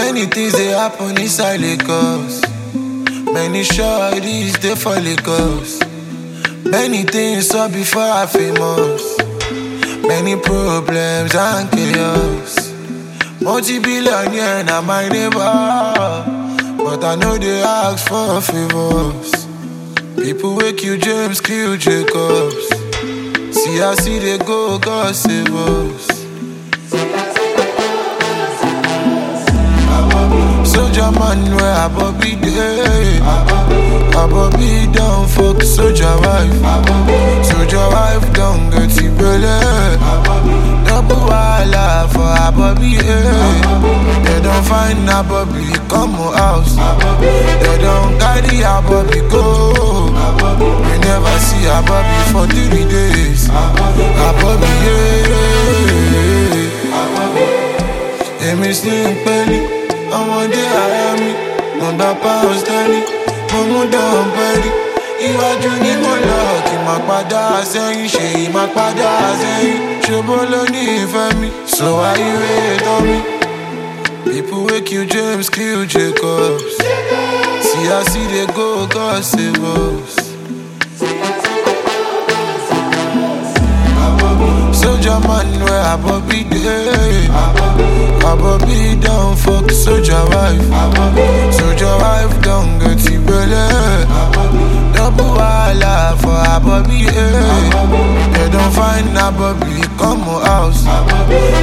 Many things they happen inside Lagos. Many shorties they for Lagos. Many things saw before I famous. Many problems and chaos. Multi-billionaire na my neighbor, but I know they ask for favors. People wake you James, kill Jacobs. See I see they go, God save us. Soldier man where I Bobby day. I Bobby down fuck soldier wife. Soldier wife don't get it belly. Double walla for a Bobby. They don't find a Bobby come house. They don't carry a Bobby go. We never see a Bobby for 3 days. A Bobby yeah. Me slim belly. Ọmọdé ara mi, mo bá pounds dání, mo mú dán bẹ́rí. Iwájú ni mo lọ, kí n má padà sẹ́yìn, ṣe yìí má padà sẹ́yìn. Ṣòbó ló ní ìfẹ́ mi, so why you hate on me? People wake you James, kill Jacobs. See I see they go, God save us. Soldier man where I Bobby day. I Bobby down fuck soldier wife. Soldier wife don't get it belly. Double walla for a Bobby. They don't find a Bobby come house.